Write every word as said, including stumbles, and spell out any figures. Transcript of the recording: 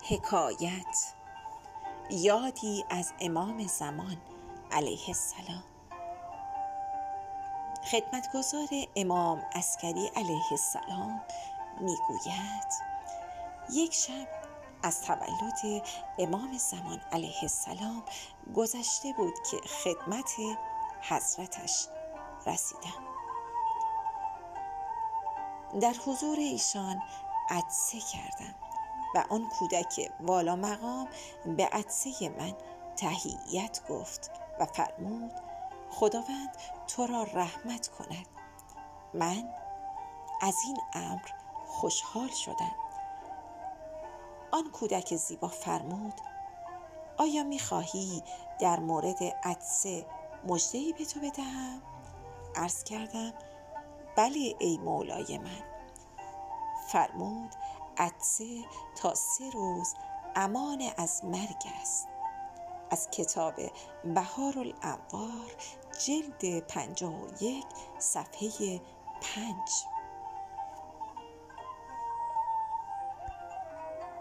حکایت یادی از امام زمان علیه السلام. خدمتگزار امام عسکری علیه السلام میگوید یک شب از تولد امام زمان علیه السلام گذشته بود که خدمت حضرتش رسیدم. در حضور ایشان عطسه کردم و آن کودک والا مقام به عطسه من تحیت گفت و فرمود خداوند تو را رحمت کند. من از این امر خوشحال شدم. آن کودک زیبا فرمود آیا می‌خواهی در مورد عطسه مژده‌ای به تو بدهم؟ عرض کردم بله ای مولای من. فرمود عطسه تا سه روز امان از مرگ است. از کتاب بهارالانوار جلد پنجاه و یک صفحه پنج.